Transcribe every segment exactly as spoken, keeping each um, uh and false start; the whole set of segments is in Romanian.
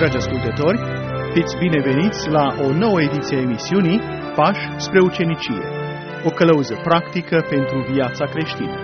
Dragi ascultători, fiți bineveniți la o nouă ediție a emisiunii Pași spre ucenicie, o călăuză practică pentru viața creștină.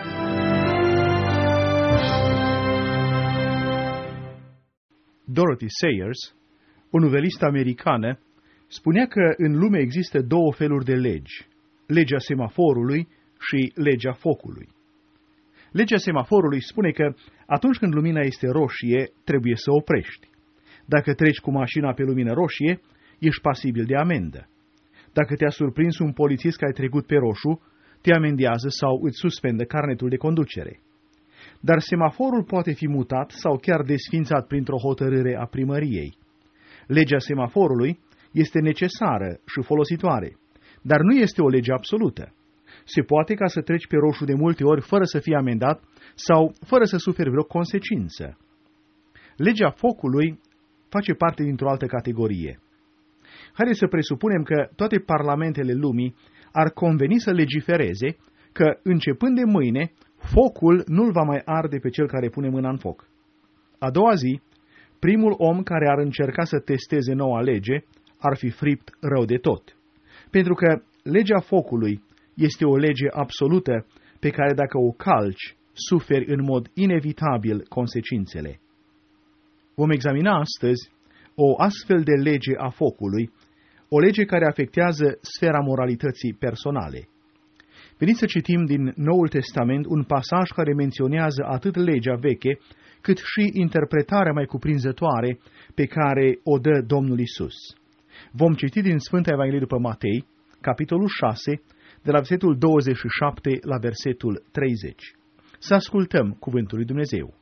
Dorothy Sayers, o novelistă americană, spunea că în lume există două feluri de legi, legea semaforului și legea focului. Legea semaforului spune că atunci când lumina este roșie, trebuie să oprești. Dacă treci cu mașina pe lumină roșie, ești pasibil de amendă. Dacă te-a surprins un polițist că ai trecut pe roșu, te amendează sau îți suspendă carnetul de conducere. Dar semaforul poate fi mutat sau chiar desfințat printr-o hotărâre a primăriei. Legea semaforului este necesară și folositoare, dar nu este o lege absolută. Se poate ca să treci pe roșu de multe ori fără să fii amendat sau fără să suferi vreo consecință. Legea focului face parte dintr-o altă categorie. Haideți să presupunem că toate parlamentele lumii ar conveni să legifereze că, începând de mâine, focul nu-l va mai arde pe cel care pune mâna în foc. A doua zi, primul om care ar încerca să testeze noua lege ar fi fript rău de tot. Pentru că legea focului este o lege absolută pe care dacă o calci, suferi în mod inevitabil consecințele. Vom examina astăzi o astfel de lege a focului, o lege care afectează sfera moralității personale. Veniți să citim din Noul Testament un pasaj care menționează atât legea veche, cât și interpretarea mai cuprinzătoare pe care o dă Domnul Isus. Vom citi din Sfânta Evanghelie după Matei, capitolul șase, de la versetul douăzeci și șapte la versetul treizeci. Să ascultăm cuvântul lui Dumnezeu.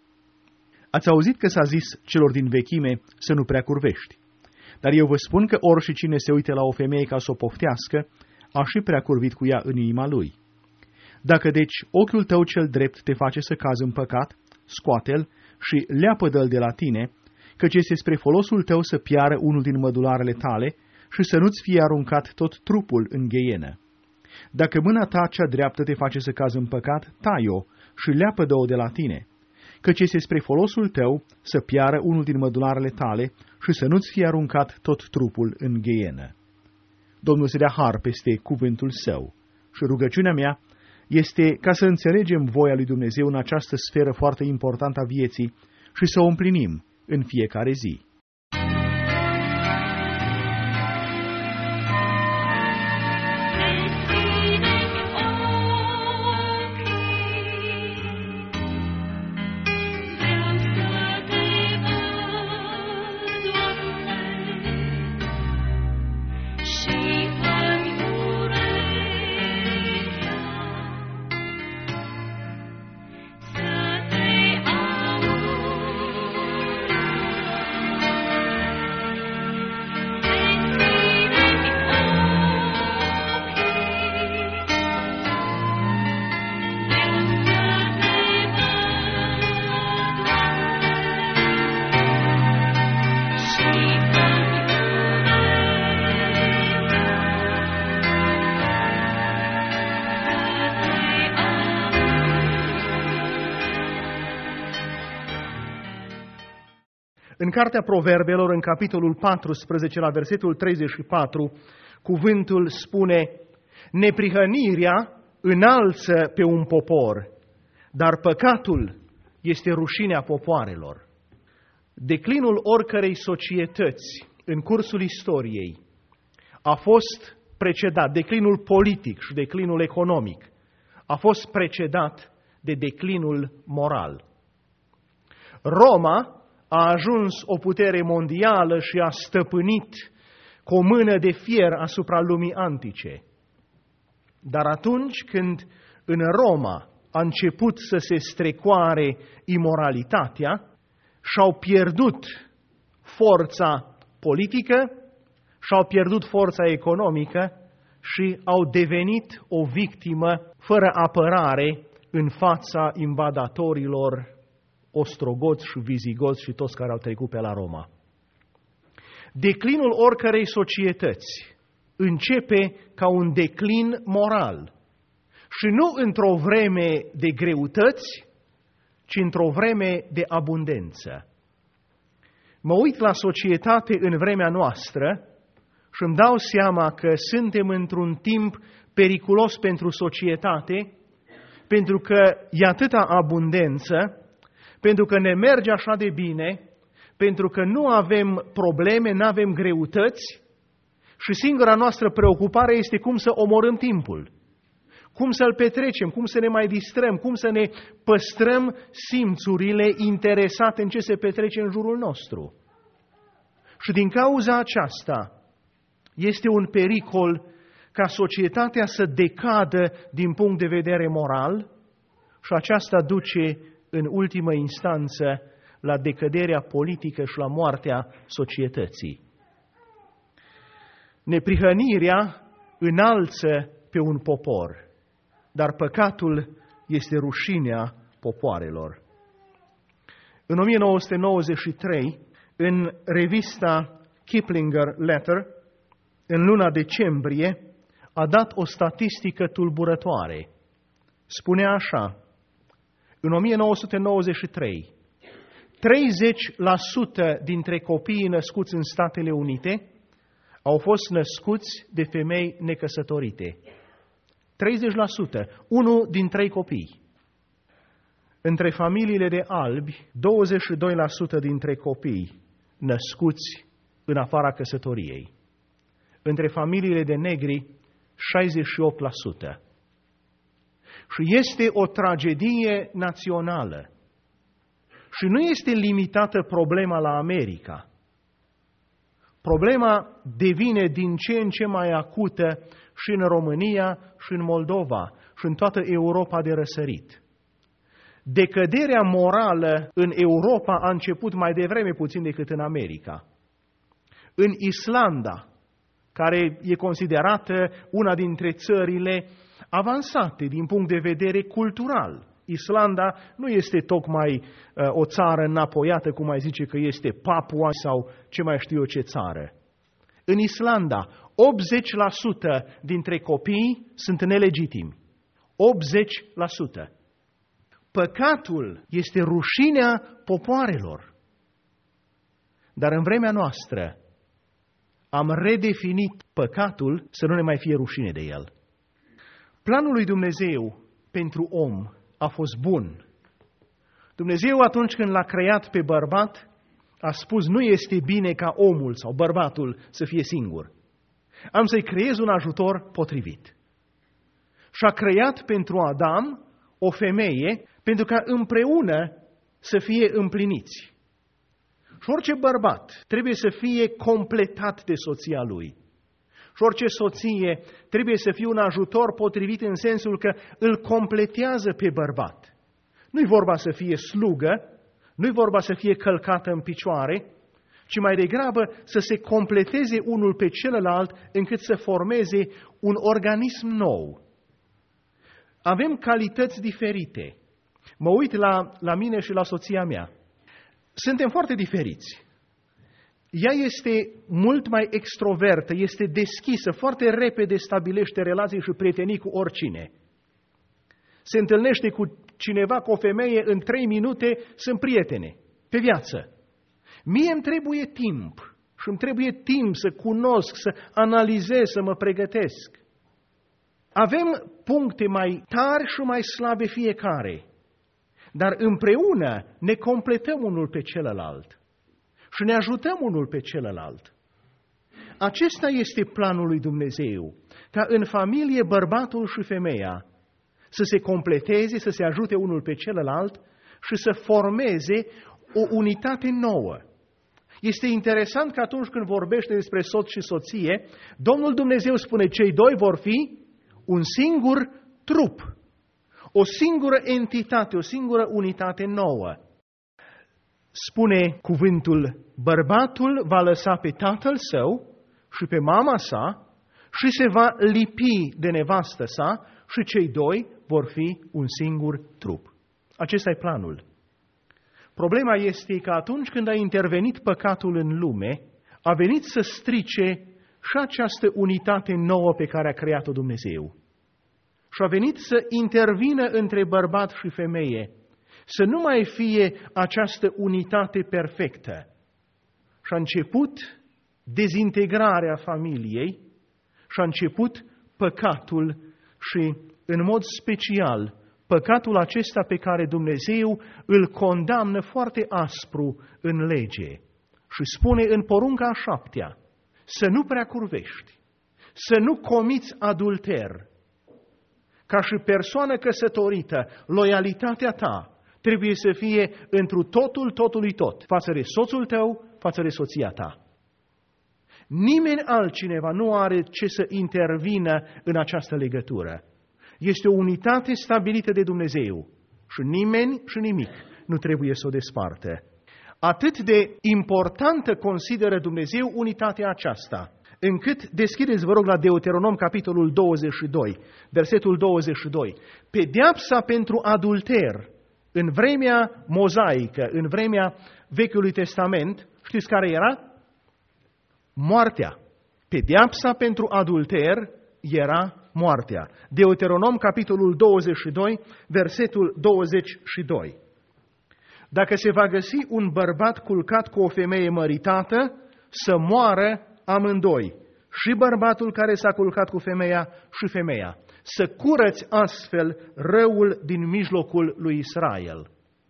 Ați auzit că s-a zis celor din vechime să nu prea curvești. Dar eu vă spun că oricine se uită la o femeie ca să o poftească, a și prea curvit cu ea în inima lui. Dacă deci ochiul tău cel drept te face să cazi în păcat, scoate-l și leapă-dă-l de la tine, căci este spre folosul tău să piară unul din mădularele tale și să nu-ți fie aruncat tot trupul în gheienă. Dacă mâna ta cea dreaptă te face să cazi în păcat, tai-o și leapă-dă-o de la tine, căci este spre folosul tău să piară unul din mădularele tale și să nu-ți fie aruncat tot trupul în gheienă. Domnul să dea har peste cuvântul său și rugăciunea mea este ca să înțelegem voia lui Dumnezeu în această sferă foarte importantă a vieții și să o împlinim în fiecare zi. În Cartea Proverbelor, în capitolul paisprezece, la versetul treizeci și patru, cuvântul spune: neprihănirea înalță pe un popor, dar păcatul este rușinea popoarelor. Declinul oricărei societăți în cursul istoriei a fost precedat, declinul politic și declinul economic a fost precedat de declinul moral. Roma a ajuns o putere mondială și a stăpânit cu o mână de fier asupra lumii antice. Dar atunci când în Roma a început să se strecoare imoralitatea, și-au pierdut forța politică, și-au pierdut forța economică și au devenit o victimă fără apărare în fața invadatorilor ostrogoți și vizigoți și toți care au trecut pe la Roma. Declinul oricărei societăți începe ca un declin moral și nu într-o vreme de greutăți, ci într-o vreme de abundență. Mă uit la societate în vremea noastră și îmi dau seama că suntem într-un timp periculos pentru societate, pentru că e atâta abundență, pentru că ne merge așa de bine, pentru că nu avem probleme, nu avem greutăți și singura noastră preocupare este cum să omorâm timpul, cum să-l petrecem, cum să ne mai distrăm, cum să ne păstrăm simțurile interesate în ce se petrece în jurul nostru. Și din cauza aceasta este un pericol ca societatea să decadă din punct de vedere moral și aceasta duce în ultimă instanță la decăderea politică și la moartea societății. Neprihănirea înalță pe un popor, dar păcatul este rușinea popoarelor. În o mie nouă sute nouăzeci și trei, în revista Kiplinger Letter, în luna decembrie, a dat o statistică tulburătoare. Spunea așa: în o mie nouă sute nouăzeci și trei, treizeci la sută dintre copiii născuți în Statele Unite au fost născuți de femei necăsătorite. treizeci la sută, unul din trei copii. Între familiile de albi, douăzeci și doi la sută dintre copii născuți în afara căsătoriei. Între familiile de negri, șaizeci și opt la sută. Și este o tragedie națională. Și nu este limitată problema la America. Problema devine din ce în ce mai acută și în România, și în Moldova, și în toată Europa de răsărit. Decăderea morală în Europa a început mai devreme puțin decât în America. În Islanda, care e considerată una dintre țările avansate din punct de vedere cultural. Islanda nu este tocmai uh, o țară înapoiată, cum mai zice că este Papua sau ce mai știu eu ce țară. În Islanda, optzeci la sută dintre copii sunt nelegitimi. optzeci la sută. Păcatul este rușinea popoarelor. Dar în vremea noastră am redefinit păcatul să nu ne mai fie rușine de el. Planul lui Dumnezeu pentru om a fost bun. Dumnezeu, atunci când l-a creat pe bărbat, a spus: nu este bine ca omul sau bărbatul să fie singur. Am să-i creez un ajutor potrivit. Și a creat pentru Adam o femeie pentru ca împreună să fie împliniți. Și orice bărbat trebuie să fie completat de soția lui. Și orice soție trebuie să fie un ajutor potrivit în sensul că îl completează pe bărbat. Nu-i vorba să fie slugă, nu-i vorba să fie călcată în picioare, ci mai degrabă să se completeze unul pe celălalt încât să formeze un organism nou. Avem calități diferite. Mă uit la, la mine și la soția mea. Suntem foarte diferiți. Ea este mult mai extrovertă, este deschisă, foarte repede stabilește relații și prietenii cu oricine. Se întâlnește cu cineva, cu o femeie, în trei minute sunt prietene, pe viață. Mie îmi trebuie timp și îmi trebuie timp să cunosc, să analizez, să mă pregătesc. Avem puncte mai tari și mai slabe fiecare, dar împreună ne completăm unul pe celălalt și ne ajutăm unul pe celălalt. Acesta este planul lui Dumnezeu, ca în familie bărbatul și femeia să se completeze, să se ajute unul pe celălalt și să formeze o unitate nouă. Este interesant că atunci când vorbește despre soț și soție, Domnul Dumnezeu spune: cei doi vor fi un singur trup, o singură entitate, o singură unitate nouă. Spune cuvântul: bărbatul va lăsa pe tatăl său și pe mama sa și se va lipi de nevastă sa și cei doi vor fi un singur trup. Acesta e planul. Problema este că atunci când a intervenit păcatul în lume, a venit să strice și această unitate nouă pe care a creat-o Dumnezeu. Și a venit să intervină între bărbat și femeie, să nu mai fie această unitate perfectă, și a început dezintegrarea familiei și a început păcatul și, în mod special, păcatul acesta pe care Dumnezeu îl condamnă foarte aspru în lege și spune în porunca a șaptea, să nu prea curvești, să nu comiți adulter. Ca și persoană căsătorită, loialitatea ta trebuie să fie întru totul, totului tot, față de soțul tău, față de soția ta. Nimeni altcineva nu are ce să intervină în această legătură. Este o unitate stabilită de Dumnezeu și nimeni și nimic nu trebuie să o despartă. Atât de importantă consideră Dumnezeu unitatea aceasta, încât deschideți, vă rog, la Deuteronom, capitolul douăzeci și doi, versetul douăzeci și doi. Pedeapsa pentru adulter în vremea mozaică, în vremea Vechiului Testament, știți care era? Moartea. Pedeapsa pentru adulter era moartea. Deuteronom, capitolul douăzeci și doi, versetul douăzeci și doi. Dacă se va găsi un bărbat culcat cu o femeie măritată, să moară amândoi, și bărbatul care s-a culcat cu femeia și femeia. Să curăți astfel răul din mijlocul lui Israel.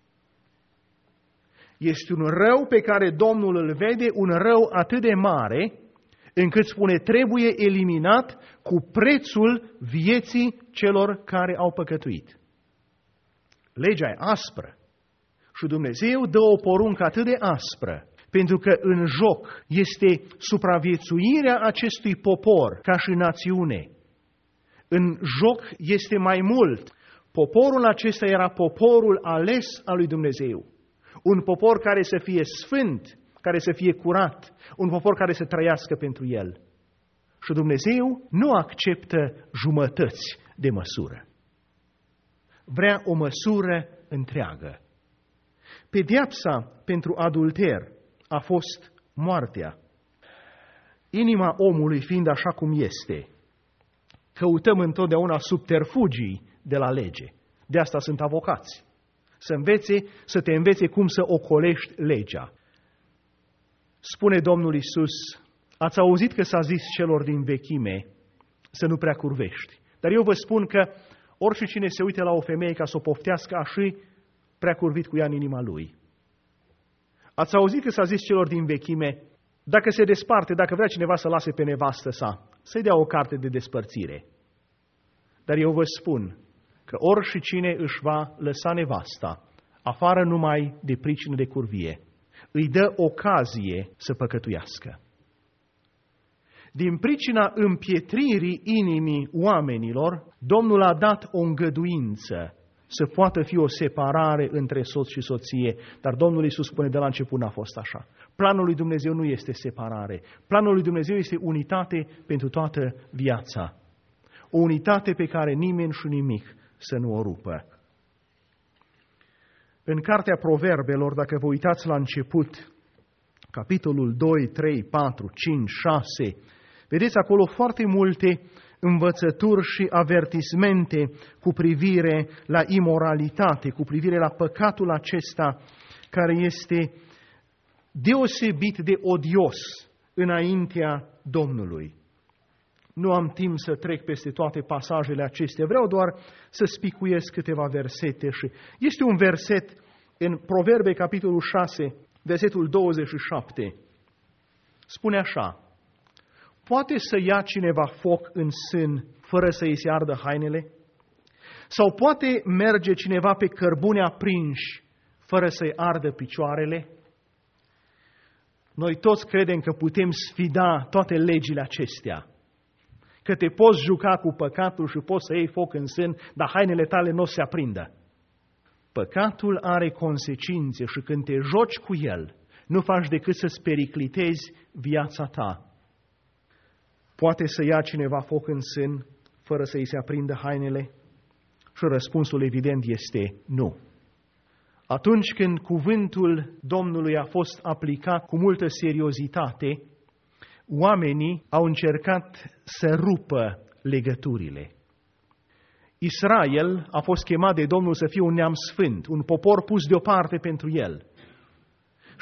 Este un rău pe care Domnul îl vede, un rău atât de mare, încât spune trebuie eliminat cu prețul vieții celor care au păcătuit. Legea e aspră și Dumnezeu dă o poruncă atât de aspră, pentru că în joc este supraviețuirea acestui popor ca și națiune. În joc este mai mult. Poporul acesta era poporul ales al lui Dumnezeu. Un popor care să fie sfânt, care să fie curat, un popor care să trăiască pentru el. Și Dumnezeu nu acceptă jumătăți de măsură. Vrea o măsură întreagă. Pedeapsa pentru adulter a fost moartea. Inima omului fiind așa cum este, căutăm întotdeauna subterfugii de la lege. De asta sunt avocați. Să învețe, să te învețe cum să ocolești legea. Spune Domnul Iisus, ați auzit că s-a zis celor din vechime să nu prea curvești. Dar eu vă spun că oricine se uite la o femeie ca să o poftească, a și prea curvit cu ea în inima lui. Ați auzit că s-a zis celor din vechime, dacă se desparte, dacă vrea cineva să lase pe nevastă sa, să-i dea o carte de despărțire. Dar eu vă spun că oricine își va lăsa nevasta, afară numai de pricină de curvie, îi dă ocazie să păcătuiască. Din pricina împietririi inimii oamenilor, Domnul a dat o îngăduință să poată fi o separare între soț și soție, dar Domnul Iisus spune de la început n-a fost așa. Planul lui Dumnezeu nu este separare. Planul lui Dumnezeu este unitate pentru toată viața. O unitate pe care nimeni și nimic să nu o rupă. În Cartea Proverbelor, dacă vă uitați la început, capitolul doi, trei, patru, cinci, șase, vedeți acolo foarte multe învățături și avertismente cu privire la imoralitate, cu privire la păcatul acesta care este deosebit de odios înaintea Domnului. Nu am timp să trec peste toate pasajele acestea, vreau doar să spicuiesc câteva versete. Și este un verset în Proverbe, capitolul șase, versetul douăzeci și șapte. Spune așa, poate să ia cineva foc în sân fără să îi se ardă hainele? Sau poate merge cineva pe cărbune aprinși fără să-i ardă picioarele? Noi toți credem că putem sfida toate legile acestea, că te poți juca cu păcatul și poți să iei foc în sân, dar hainele tale nu o se aprindă. Păcatul are consecințe și când te joci cu el, nu faci decât să-ți periclitezi viața ta. Poate să ia cineva foc în sân fără să îi se aprindă hainele? Și răspunsul evident este nu. Atunci când cuvântul Domnului a fost aplicat cu multă seriozitate, oamenii au încercat să rupă legăturile. Israel a fost chemat de Domnul să fie un neam sfânt, un popor pus deoparte pentru el.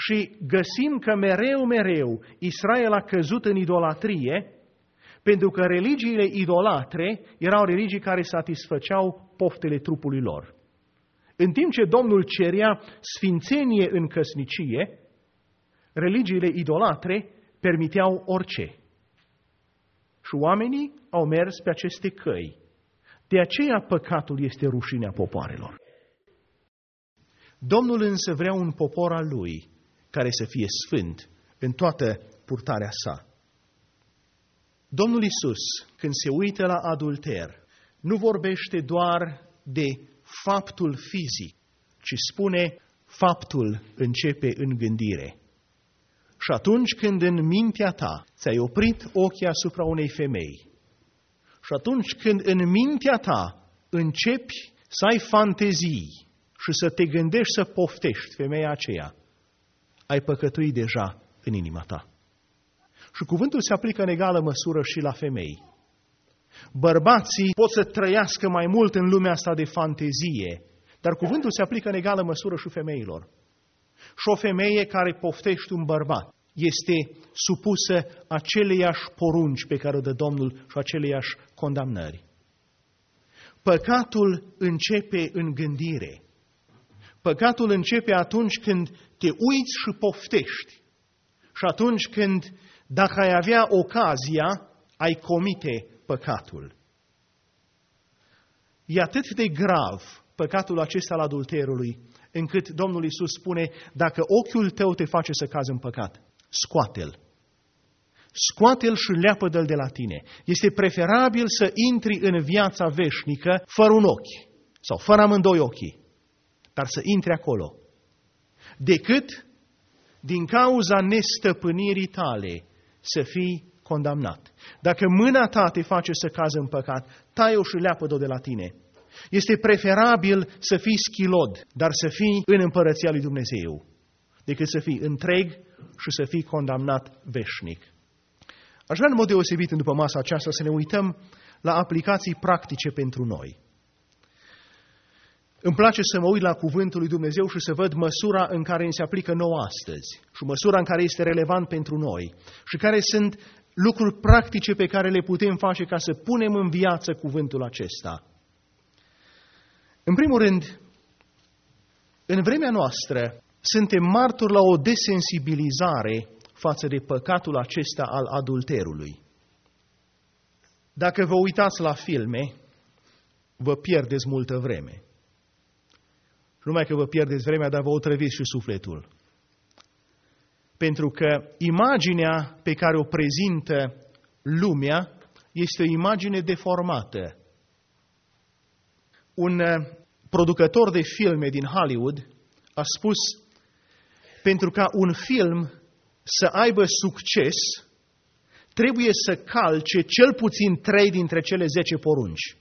Și găsim că mereu, mereu Israel a căzut în idolatrie, pentru că religiile idolatre erau religii care satisfăceau poftele trupului lor. În timp ce Domnul cerea sfințenie în căsnicie, religiile idolatre permiteau orice. Și oamenii au mers pe aceste căi. De aceea păcatul este rușinea popoarelor. Domnul însă vrea un popor al lui care să fie sfânt în toată purtarea sa. Domnul Iisus, când se uită la adulter, nu vorbește doar de faptul fizic, ci spune faptul începe în gândire. Și atunci când în mintea ta ți-ai oprit ochii asupra unei femei, și atunci când în mintea ta începi să ai fantezii și să te gândești să poftești femeia aceea, ai păcătuit deja în inima ta. Și cuvântul se aplică în egală măsură și la femei. Bărbații pot să trăiască mai mult în lumea asta de fantezie, dar cuvântul se aplică în egală măsură și femeilor. Și o femeie care poftește un bărbat este supusă aceleiași porunci pe care o dă Domnul și aceleiași condamnări. Păcatul începe în gândire. Păcatul începe atunci când te uiți și poftești. Și atunci când, dacă ai avea ocazia, ai comite păcatul. E atât de grav păcatul acesta al adulterului, încât Domnul Iisus spune, dacă ochiul tău te face să cazi în păcat, scoate-l. Scoate-l și leapă-l de la tine. Este preferabil să intri în viața veșnică fără un ochi, sau fără amândoi ochii, dar să intri acolo, decât din cauza nestăpânirii tale să fii condamnat. Dacă mâna ta te face să cazi în păcat, tai-o și leapă-o de la tine. Este preferabil să fii schilod, dar să fii în împărăția lui Dumnezeu, decât să fii întreg și să fii condamnat veșnic. Aș vrea în mod deosebit în după masa aceasta să ne uităm la aplicații practice pentru noi. Îmi place să mă uit la cuvântul lui Dumnezeu și să văd măsura în care îmi se aplică nouă astăzi și măsura în care este relevant pentru noi și care sunt lucruri practice pe care le putem face ca să punem în viață cuvântul acesta. În primul rând, în vremea noastră suntem martori la o desensibilizare față de păcatul acesta al adulterului. Dacă vă uitați la filme, vă pierdeți multă vreme. Nu numai că vă pierdeți vremea, dar vă otrăviți și sufletul. Pentru că imaginea pe care o prezintă lumea este o imagine deformată. Un producător de filme din Hollywood a spus, pentru ca un film să aibă succes, trebuie să calce cel puțin trei dintre cele zece porunci.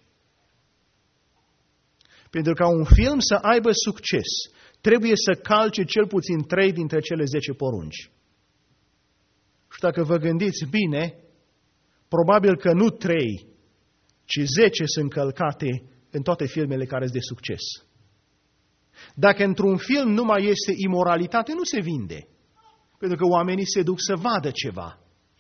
Pentru ca un film să aibă succes, trebuie să calce cel puțin trei dintre cele zece porunci. Și dacă vă gândiți bine, probabil că nu trei, ci zece sunt călcate în toate filmele care sunt de succes. Dacă într-un film nu mai este imoralitate, nu se vinde. Pentru că oamenii se duc să vadă ceva.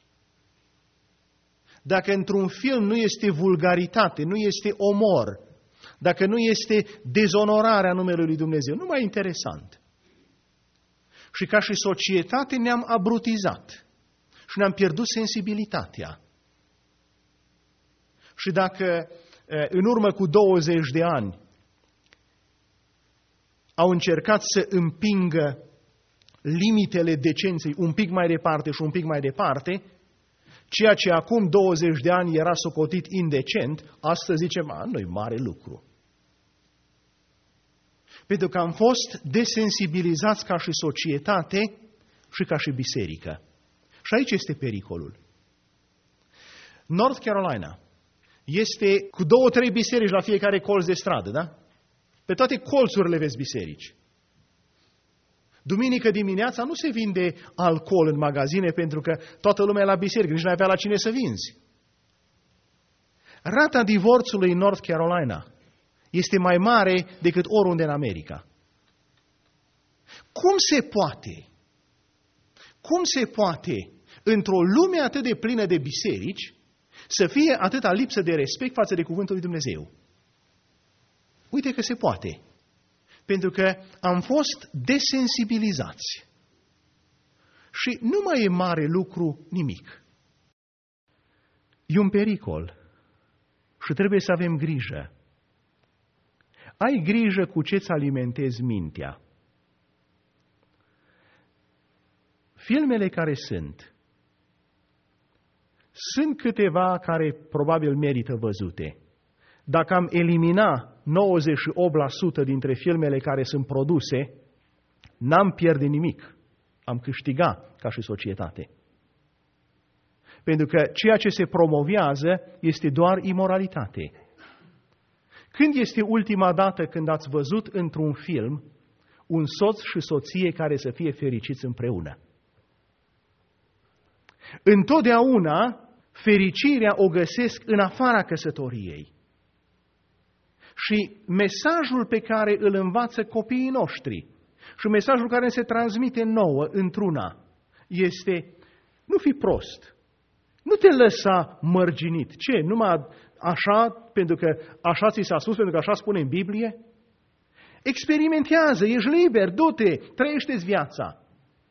Dacă într-un film nu este vulgaritate, nu este omor, dacă nu este dezonorarea numelui lui Dumnezeu, nu mai e interesant. Și ca și societate ne-am abrutizat și ne-am pierdut sensibilitatea. Și dacă în urmă cu douăzeci de ani au încercat să împingă limitele decenței un pic mai departe și un pic mai departe, ceea ce acum douăzeci de ani era socotit indecent, astăzi zicem, a, nu-i mare lucru. Pentru că am fost desensibilizați ca și societate și ca și biserică. Și aici este pericolul. North Carolina este cu două, trei biserici la fiecare colț de stradă, da? Pe toate colțurile vezi biserici. Duminică dimineața nu se vinde alcool în magazine pentru că toată lumea e la biserică, nici nu avea la cine să vinzi. Rata divorțului în North Carolina este mai mare decât oriunde în America. Cum se poate cum se poate, într-o lume atât de plină de biserici, să fie atâta lipsă de respect față de cuvântul lui Dumnezeu? Uite că se poate. Pentru că am fost desensibilizați. Și nu mai e mare lucru nimic. E un pericol. Și trebuie să avem grijă. Ai grijă cu ce-ți alimentezi mintea. Filmele care sunt, sunt câteva care probabil merită văzute. Dacă am elimina nouăzeci și opt la sută dintre filmele care sunt produse, n-am pierde nimic. Am câștigat ca și societate. Pentru că ceea ce se promovează este doar imoralitate. Când este ultima dată când ați văzut într-un film un soț și soție care să fie fericiți împreună? Întotdeauna fericirea o găsesc în afara căsătoriei. Și mesajul pe care îl învață copiii noștri și mesajul care se transmite nouă într-una este: nu fi prost, nu te lăsa mărginit. Ce? Numai așa, pentru că așa ți s-a spus, pentru că așa spune în Biblie? Experimentează, ești liber, du-te, trăiește-ți viața.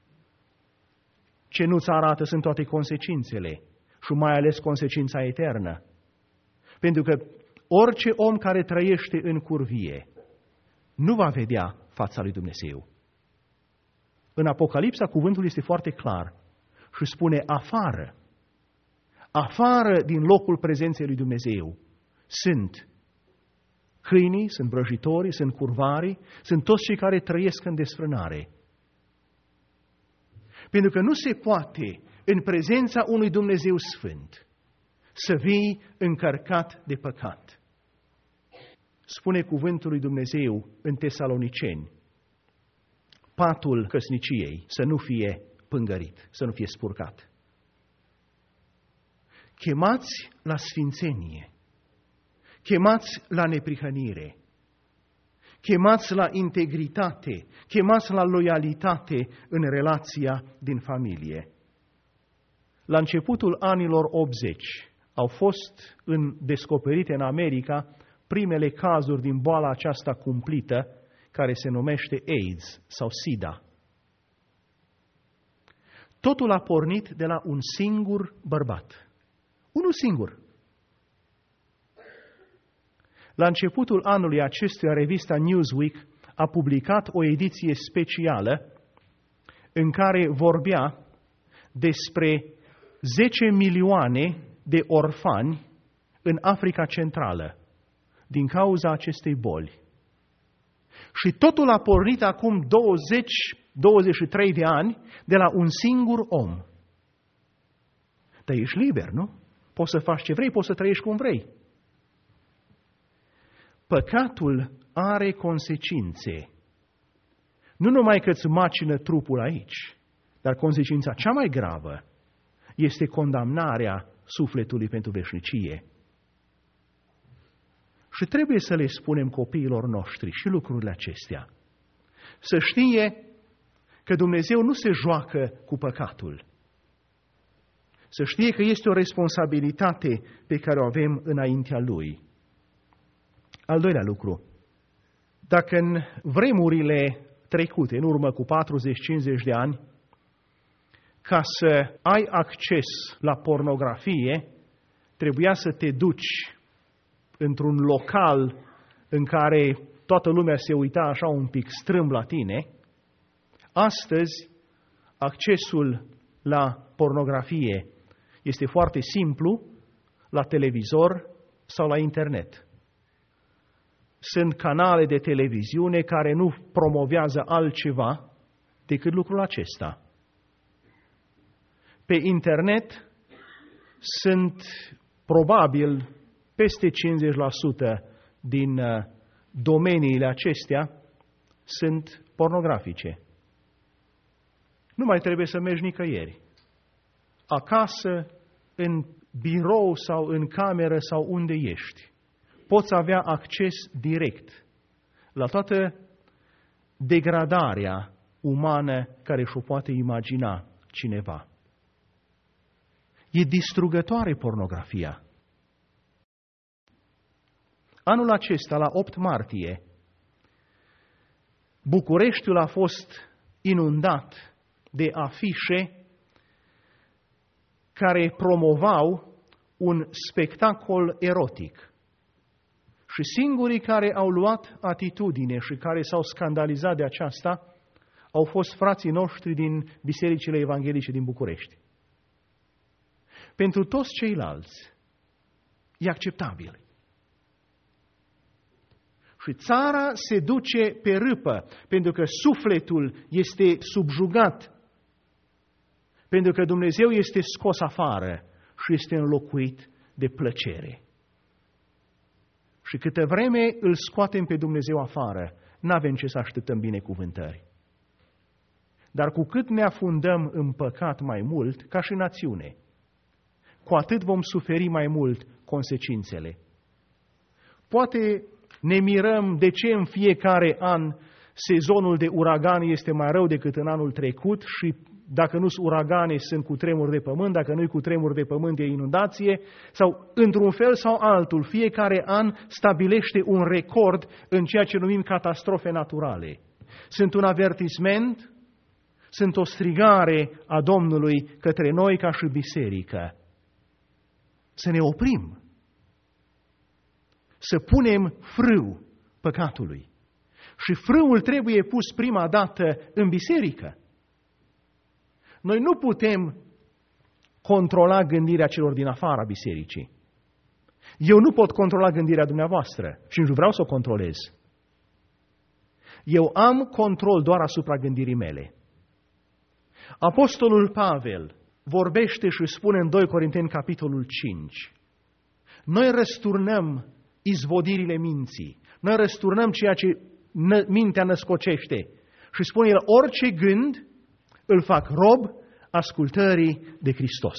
Ce nu-ți arată sunt toate consecințele și mai ales consecința eternă. Pentru că orice om care trăiește în curvie nu va vedea fața lui Dumnezeu. În Apocalipsa cuvântul este foarte clar și spune: afară, afară din locul prezenței lui Dumnezeu sunt câinii, sunt vrăjitorii, sunt curvarii, sunt toți cei care trăiesc în desfrânare. Pentru că nu se poate, în prezența unui Dumnezeu sfânt, să vii încărcat de păcat. Spune cuvântul lui Dumnezeu în Tesaloniceni: patul căsniciei să nu fie pângărit, să nu fie spurcat. Chemați la sfințenie, chemați la neprihănire, chemați la integritate, chemați la loialitate în relația din familie. La începutul anilor optzeci au fost în, descoperite în America primele cazuri din boala aceasta cumplită care se numește AIDS sau SIDA. Totul a pornit de la un singur bărbat. Unul singur. La începutul anului acestuia, revista Newsweek a publicat o ediție specială în care vorbea despre zece milioane de orfani în Africa Centrală din cauza acestei boli. Și totul a pornit acum douăzeci douăzeci și trei de ani de la un singur om. Dar ești liber, nu? Poți să faci ce vrei, poți să trăiești cum vrei. Păcatul are consecințe. Nu numai că îți macină trupul aici, dar consecința cea mai gravă este condamnarea sufletului pentru veșnicie. Și trebuie să le spunem copiilor noștri și lucrurile acestea. Să știe că Dumnezeu nu se joacă cu păcatul. Să știe că este o responsabilitate pe care o avem înaintea Lui. Al doilea lucru. Dacă în vremurile trecute, în urmă cu patruzeci cincizeci de ani, ca să ai acces la pornografie, trebuia să te duci într-un local în care toată lumea se uita așa un pic strâmb la tine, astăzi accesul la pornografie este foarte simplu la televizor sau la internet. Sunt canale de televiziune care nu promovează altceva decât lucrul acesta. Pe internet sunt probabil peste cincizeci la sută din domeniile acestea sunt pornografice. Nu mai trebuie să mergi nicăieri. Acasă, în birou sau în cameră sau unde ești, poți avea acces direct la toată degradarea umană care și-o poate imagina cineva. E distrugătoare pornografia. Anul acesta, la opt martie, Bucureștiul a fost inundat de afișe care promovau un spectacol erotic. Și singurii care au luat atitudine și care s-au scandalizat de aceasta au fost frații noștri din bisericile evanghelice din București. Pentru toți ceilalți e acceptabil. Și țara se duce pe râpă, pentru că sufletul este subjugat, pentru că Dumnezeu este scos afară și este înlocuit de plăcere. Și câtă vreme îl scoatem pe Dumnezeu afară, n-avem ce să așteptăm binecuvântări. Dar cu cât ne afundăm în păcat mai mult, ca și națiune, cu atât vom suferi mai mult consecințele. Poate ne mirăm de ce în fiecare an sezonul de uragane este mai rău decât în anul trecut și dacă nu sunt uragane, sunt cutremuri de pământ, dacă nu-i cutremuri de pământ, e inundație, sau într-un fel sau altul, fiecare an stabilește un record în ceea ce numim catastrofe naturale. Sunt un avertisment, sunt o strigare a Domnului către noi ca și biserică. Să ne oprim, să punem frâu păcatului. Și frâul trebuie pus prima dată în biserică. Noi nu putem controla gândirea celor din afara bisericii. Eu nu pot controla gândirea dumneavoastră și nu vreau să o controlez. Eu am control doar asupra gândirii mele. Apostolul Pavel vorbește și spune în doi Corinteni, capitolul cinci. Noi răsturnăm izvodirile minții. Noi răsturnăm ceea ce mintea născocește. Și spune el, orice gând îl fac rob ascultării de Hristos.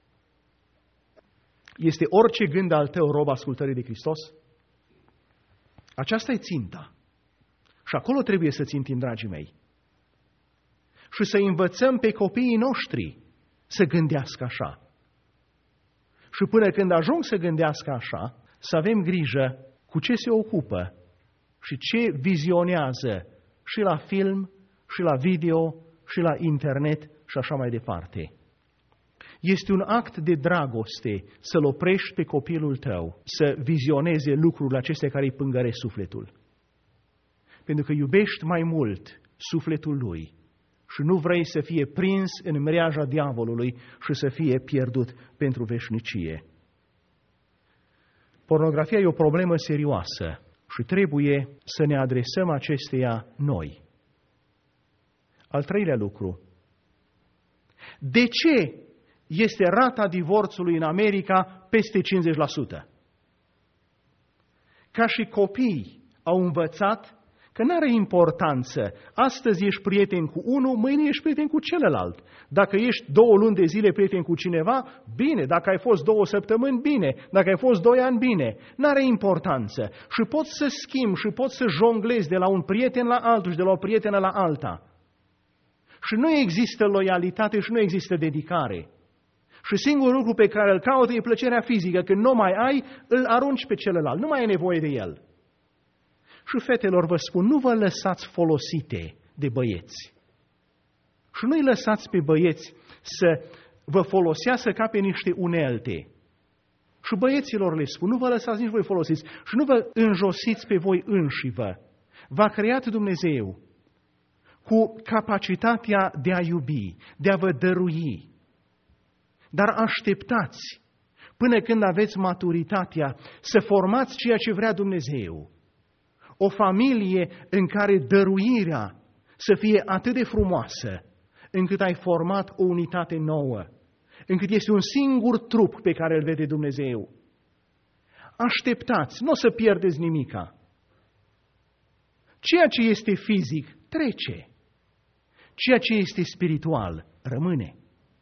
Este orice gând al tău rob ascultării de Hristos? Aceasta e ținta. Și acolo trebuie să țintim, dragii mei. Și să învățăm pe copiii noștri să gândească așa. Și până când ajung să gândească așa, să avem grijă cu ce se ocupă și ce vizionează și la film, și la video, și la internet și așa mai departe. Este un act de dragoste să-l oprești pe copilul tău să vizioneze lucrurile acestea care îi pângăresc sufletul. Pentru că iubești mai mult sufletul lui și nu vrei să fie prins în mreaja diavolului și să fie pierdut pentru veșnicie. Pornografia e o problemă serioasă și trebuie să ne adresăm acesteia noi. Al treilea lucru. De ce este rata divorțului în America peste cincizeci la sută? Ca și copii au învățat că nu are importanță. Astăzi ești prieten cu unul, mâine ești prieten cu celălalt. Dacă ești două luni de zile prieten cu cineva, bine. Dacă ai fost două săptămâni, bine. Dacă ai fost doi ani, bine. Nu are importanță. Și poți să schimbi și poți să jonglezi de la un prieten la altul și de la o prietenă la alta. Și nu există loialitate și nu există dedicare. Și singurul lucru pe care îl caută e plăcerea fizică. Când nu mai ai, îl arunci pe celălalt. Nu mai ai nevoie de el. Și fetelor vă spun, nu vă lăsați folosite de băieți. Și nu-i lăsați pe băieți să vă folosească ca pe niște unelte. Și băieților le spun, nu vă lăsați nici voi folosiți și nu vă înjosiți pe voi înșivă. V-a creat Dumnezeu cu capacitatea de a iubi, de a vă dărui. Dar așteptați până când aveți maturitatea să formați ceea ce vrea Dumnezeu. O familie în care dăruirea să fie atât de frumoasă, încât ai format o unitate nouă, încât este un singur trup pe care îl vede Dumnezeu. Așteptați, nu o să pierdeți nimica. Ceea ce este fizic trece. Ceea ce este spiritual rămâne.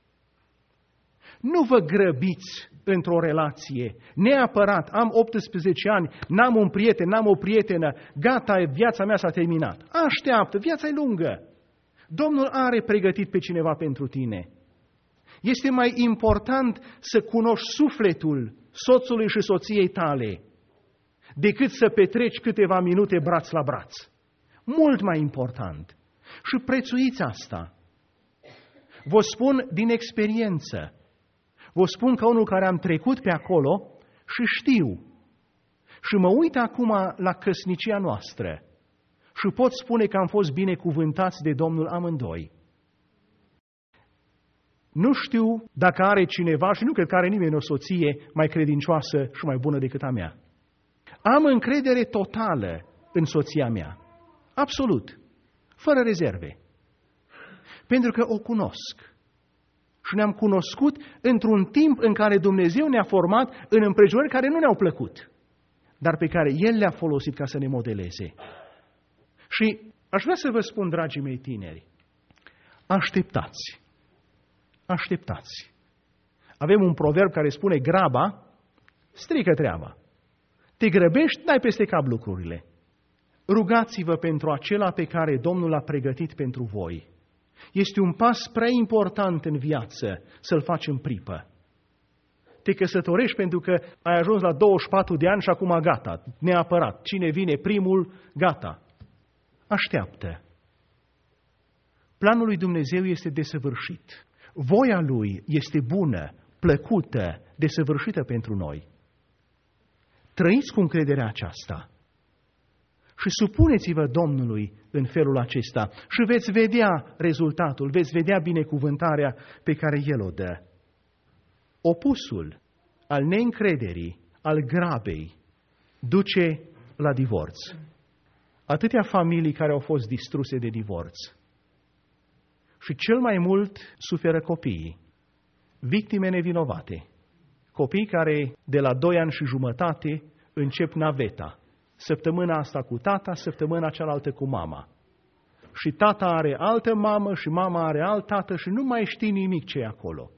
Nu vă grăbiți într-o relație, neapărat, am optsprezece ani, n-am un prieten, n-am o prietenă, gata, viața mea s-a terminat. Așteaptă, viața e lungă. Domnul are pregătit pe cineva pentru tine. Este mai important să cunoști sufletul soțului și soției tale decât să petreci câteva minute braț la braț. Mult mai important. Și prețuiți asta. Vă spun din experiență. Vă spun ca unul care am trecut pe acolo și știu. Și mă uit acum la căsnicia noastră și pot spune că am fost binecuvântați de Domnul amândoi. Nu știu dacă are cineva, și nu cred că are nimeni o soție mai credincioasă și mai bună decât a mea. Am încredere totală în soția mea. Absolut. Fără rezerve. Pentru că o cunosc. Și ne-am cunoscut într-un timp în care Dumnezeu ne-a format în împrejurări care nu ne-au plăcut, dar pe care El le-a folosit ca să ne modeleze. Și aș vrea să vă spun, dragii mei tineri, așteptați. Așteptați. Avem un proverb care spune graba strică treaba. Te grăbești, dai peste cap lucrurile. Rugați-vă pentru acela pe care Domnul l-a pregătit pentru voi. Este un pas prea important în viață să-l faci în pripă. Te căsătorești pentru că ai ajuns la douăzeci și patru de ani și acum gata, neapărat. Cine vine primul, gata. Așteaptă. Planul lui Dumnezeu este desăvârșit. Voia Lui este bună, plăcută, desăvârșită pentru noi. Trăiți cu încrederea aceasta și supuneți-vă Domnului în felul acesta și veți vedea rezultatul, veți vedea binecuvântarea pe care El o dă. Opusul al neîncrederii, al grabei, duce la divorț. Atâtea familii care au fost distruse de divorț. Și cel mai mult suferă copiii, victime nevinovate, copii care de la doi ani și jumătate încep naveta, săptămâna asta cu tata, săptămâna cealaltă cu mama. Și tata are altă mamă și mama are alt tată și nu mai știi nimic ce e acolo.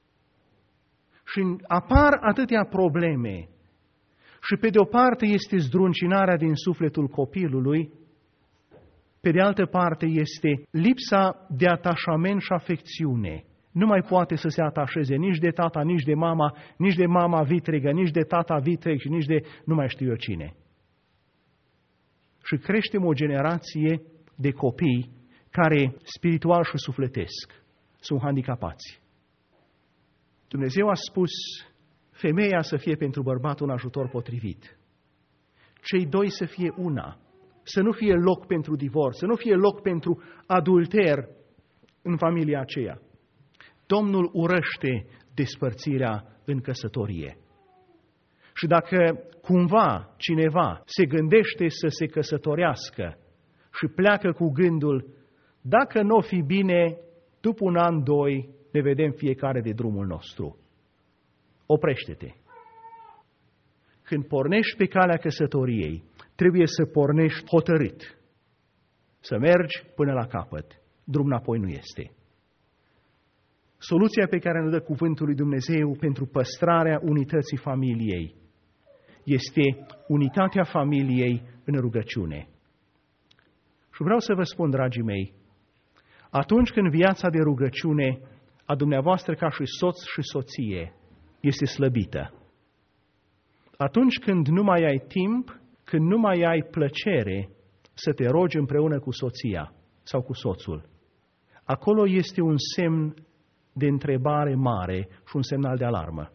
Și apar atâtea probleme și pe de o parte este zdruncinarea din sufletul copilului, pe de altă parte este lipsa de atașament și afecțiune. Nu mai poate să se atașeze nici de tata, nici de mama, nici de mama vitregă, nici de tata vitreg și nici de nu mai știu eu cine. Și creștem o generație de copii care, spiritual și sufletesc, sunt handicapați. Dumnezeu a spus femeia să fie pentru bărbat un ajutor potrivit. Cei doi să fie una. Să nu fie loc pentru divorț, să nu fie loc pentru adulter în familia aceea. Domnul urăște despărțirea în căsătorie. Și dacă cumva cineva se gândește să se căsătorească și pleacă cu gândul, dacă nu o fi bine, după un an, doi, ne vedem fiecare de drumul nostru. Oprește-te. Când pornești pe calea căsătoriei, trebuie să pornești hotărât, să mergi până la capăt. Drum înapoi nu este. Soluția pe care ne dă cuvântul lui Dumnezeu pentru păstrarea unității familiei este unitatea familiei în rugăciune. Și vreau să vă spun, dragii mei, atunci când viața de rugăciune a dumneavoastră ca și soț și soție este slăbită, atunci când nu mai ai timp, când nu mai ai plăcere să te rogi împreună cu soția sau cu soțul, acolo este un semn de întrebare mare și un semnal de alarmă.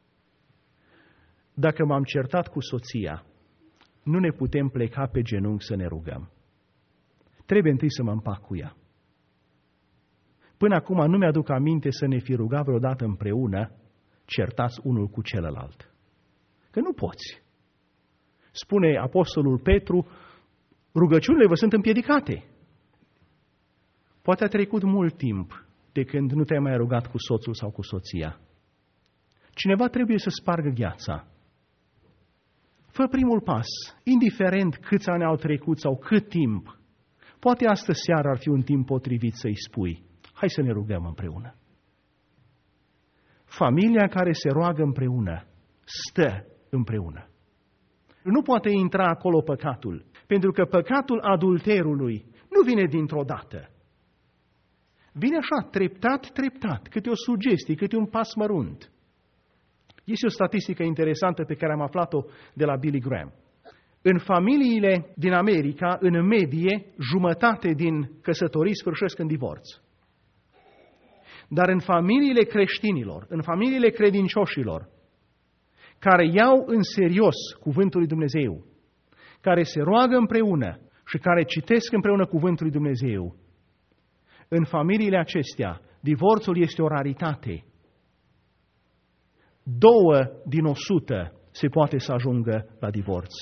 Dacă m-am certat cu soția, nu ne putem pleca pe genunchi să ne rugăm. Trebuie întâi să mă împac cu ea. Până acum nu mi-aduc aminte să ne fi rugat vreodată împreună, certați unul cu celălalt. Că nu poți. Spune apostolul Petru, rugăciunile vă sunt împiedicate. Poate a trecut mult timp de când nu te-ai mai rugat cu soțul sau cu soția. Cineva trebuie să spargă gheața. Fă primul pas, indiferent câți ani au trecut sau cât timp. Poate astă seară ar fi un timp potrivit să-i spui, hai să ne rugăm împreună. Familia care se roagă împreună, stă împreună. Nu poate intra acolo păcatul, pentru că păcatul adulterului nu vine dintr-o dată. Vine așa, treptat, treptat, câte o sugestie, câte un pas mărunt. Este o statistică interesantă pe care am aflat-o de la Billy Graham. În familiile din America, în medie, jumătate din căsătorii sfârșesc în divorț. Dar în familiile creștinilor, în familiile credincioșilor, care iau în serios cuvântul lui Dumnezeu, care se roagă împreună și care citesc împreună cuvântul lui Dumnezeu, în familiile acestea, divorțul este o raritate. Două din o sută se poate să ajungă la divorț.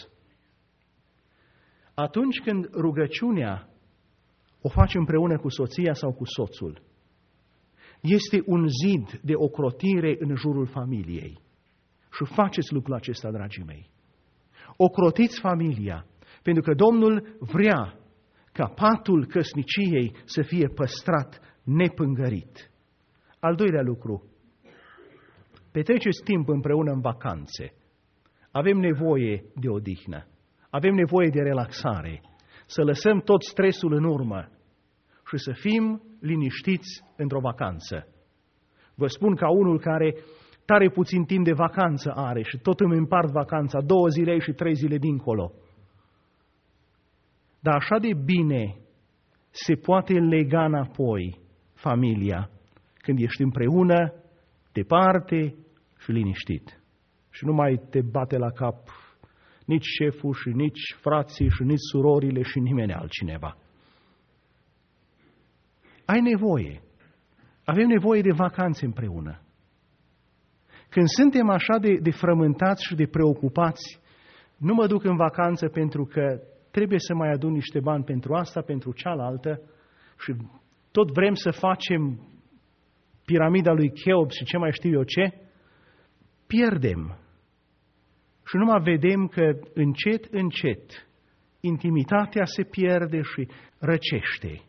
Atunci când rugăciunea o faci împreună cu soția sau cu soțul, este un zid de ocrotire în jurul familiei. Și faceți lucrul acesta, dragii mei. Ocrotiți familia, pentru că Domnul vrea ca patul căsniciei să fie păstrat nepângărit. Al doilea lucru, petreceți timp împreună în vacanțe. Avem nevoie de odihnă, avem nevoie de relaxare, să lăsăm tot stresul în urmă și să fim liniștiți într-o vacanță. Vă spun ca unul care tare puțin timp de vacanță are și tot îmi împart vacanța, două zile și trei zile dincolo. Dar așa de bine se poate lega înapoi familia când ești împreună, departe și liniștit. Și nu mai te bate la cap nici șeful și nici frații și nici surorile și nimeni altcineva. Ai nevoie. Avem nevoie de vacanțe împreună. Când suntem așa de, de frământați și de preocupați, nu mă duc în vacanță pentru că trebuie să mai adun niște bani pentru asta, pentru cealaltă și tot vrem să facem piramida lui Cheops și ce mai știu eu ce, pierdem. Și numai vedem că încet, încet, intimitatea se pierde și răcește.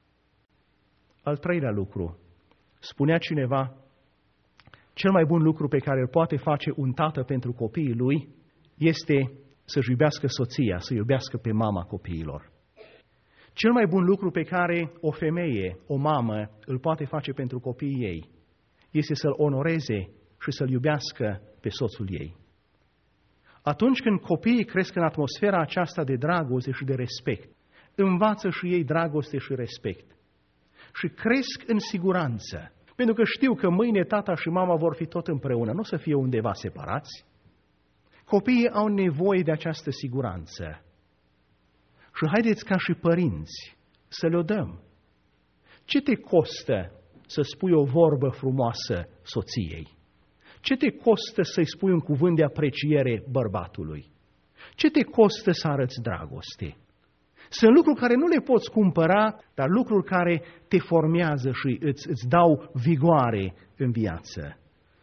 Al treilea lucru, spunea cineva, cel mai bun lucru pe care îl poate face un tată pentru copiii lui este să-și iubească soția, să iubească pe mama copiilor. Cel mai bun lucru pe care o femeie, o mamă, îl poate face pentru copiii ei este să-l onoreze și să-l iubească pe soțul ei. Atunci când copiii cresc în atmosfera aceasta de dragoste și de respect, învață și ei dragoste și respect și cresc în siguranță. Pentru că știu că mâine tata și mama vor fi tot împreună, nu o să fie undeva separați. Copiii au nevoie de această siguranță. Și haideți ca și părinți să le-o dăm. Ce te costă să spui o vorbă frumoasă soției? Ce te costă să-i spui un cuvânt de apreciere bărbatului? Ce te costă să arăți dragoste? Sunt lucruri care nu le poți cumpăra, dar lucruri care te formează și îți, îți dau vigoare în viață.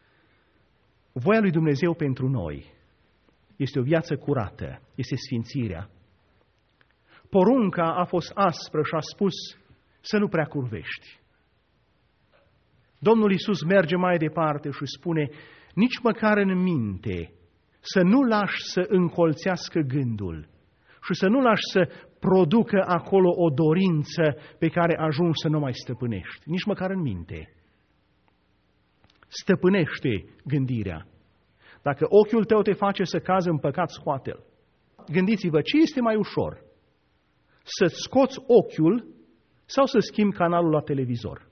Voia lui Dumnezeu pentru noi este o viață curată, este sfințirea. Porunca a fost aspră și a spus să nu prea curvești. Domnul Iisus merge mai departe și spune, nici măcar în minte, să nu lași să încolțească gândul și să nu lași să producă acolo o dorință pe care ajungi să nu mai stăpânești, nici măcar în minte. Stăpânește gândirea. Dacă ochiul tău te face să cazi în păcat, scoate-l. Gândiți-vă, ce este mai ușor? Să-ți scoți ochiul sau să schimbi canalul la televizor?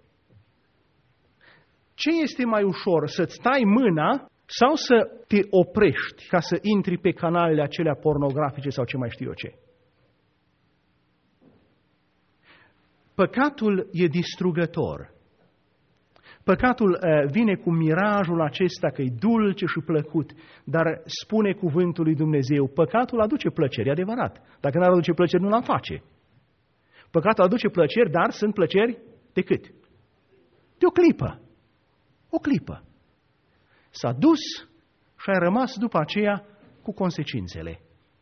Ce este mai ușor? Să-ți tai mâna sau să te oprești ca să intri pe canalele acelea pornografice sau ce mai știu eu ce? Păcatul e distrugător. Păcatul uh, vine cu mirajul acesta că e dulce și plăcut, dar spune cuvântul lui Dumnezeu, păcatul aduce plăceri, adevărat. Dacă n-ar aduce plăceri, nu l-am face. Păcatul aduce plăceri, dar sunt plăceri de cât? De o clipă. O clipă. S-a dus și ai rămas după aceea cu consecințele.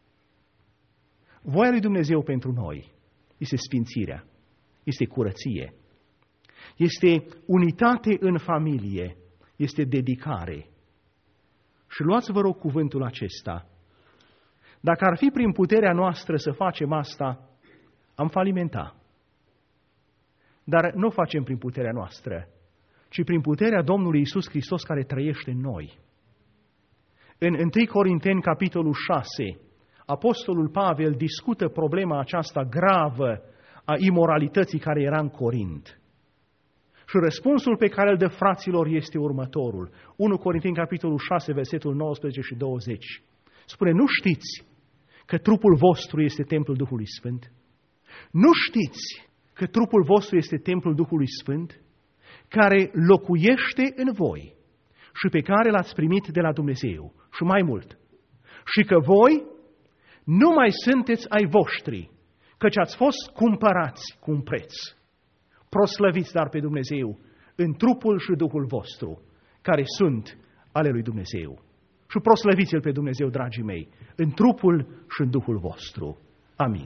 Voia lui Dumnezeu pentru noi este sfințirea, este curăție, este unitate în familie, este dedicare. Și luați, vă rog, cuvântul acesta. Dacă ar fi prin puterea noastră să facem asta, am falimentat. Dar nu o facem prin puterea noastră, ci prin puterea Domnului Iisus Hristos care trăiește în noi. În întâi Corinteni, capitolul șase, Apostolul Pavel discută problema aceasta gravă a imoralității care era în Corint. Și răspunsul pe care îl dă fraților este următorul. întâi Corinteni, capitolul șase, versetul nouăsprezece și douăzeci. Spune, nu știți că trupul vostru este templul Duhului Sfânt? Nu știți că trupul vostru este templul Duhului Sfânt, care locuiește în voi și pe care l-ați primit de la Dumnezeu? Și mai mult, și că voi nu mai sunteți ai voștri, căci ați fost cumpărați cu un preț. Proslăviți dar pe Dumnezeu în trupul și Duhul vostru, care sunt ale lui Dumnezeu. Și proslăviți-L pe Dumnezeu, dragii mei, în trupul și în Duhul vostru. Amin.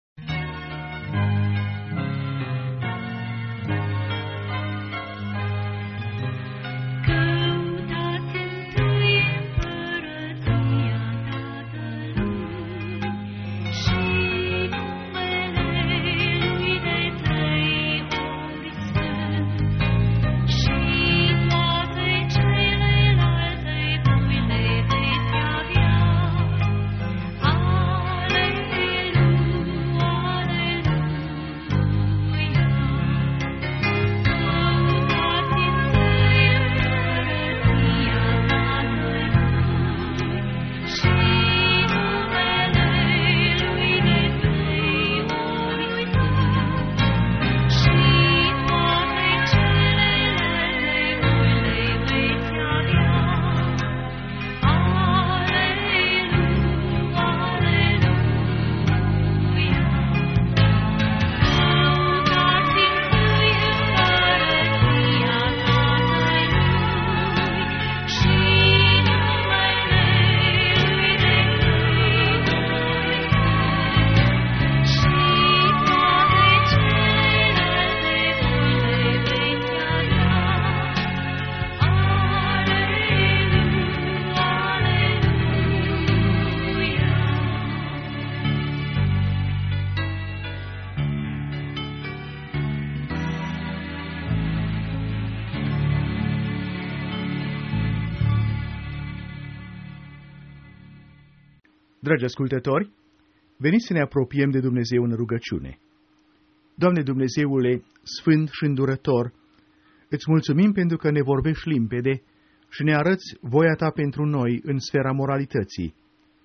Dragi ascultători, veniți să ne apropiem de Dumnezeu în rugăciune. Doamne Dumnezeule, sfânt și îndurător, îți mulțumim pentru că ne vorbești limpede și ne arăți voia Ta pentru noi în sfera moralității.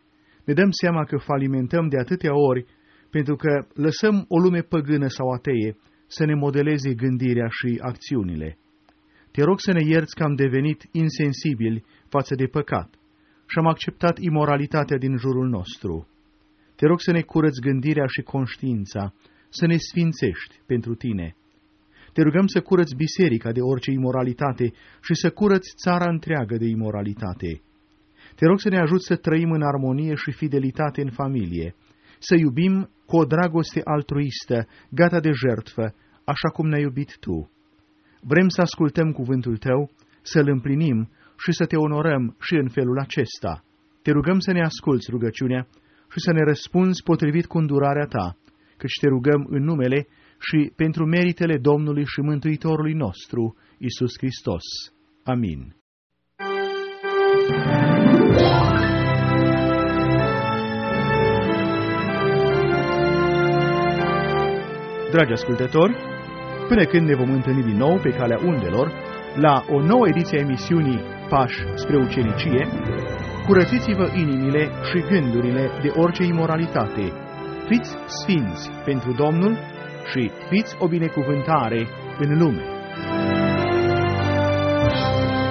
Ne dăm seama că falimentăm de atâtea ori pentru că lăsăm o lume păgână sau ateie să ne modeleze gândirea și acțiunile. Te rog să ne ierți că am devenit insensibili față de păcat și am acceptat imoralitatea din jurul nostru. Te rog să ne curăți gândirea și conștiința, să ne sfințești pentru Tine. Te rugăm să curăți biserica de orice imoralitate și să curăți țara întreagă de imoralitate. Te rog să ne ajuți să trăim în armonie și fidelitate în familie, să iubim cu o dragoste altruistă, gata de jertfă, așa cum ne-ai iubit Tu. Vrem să ascultăm cuvântul Tău, să-l împlinim și să Te onorăm și în felul acesta. Te rugăm să ne asculți rugăciunea și să ne răspunzi potrivit cu îndurarea Ta, căci Te rugăm în numele și pentru meritele Domnului și Mântuitorului nostru, Iisus Hristos. Amin. Dragi ascultători, până când ne vom întâlni din nou pe calea undelor, la o nouă ediție a emisiunii Pași spre ucenicie, curățiți-vă inimile și gândurile de orice imoralitate. Fiți sfinți pentru Domnul și fiți o binecuvântare în lume.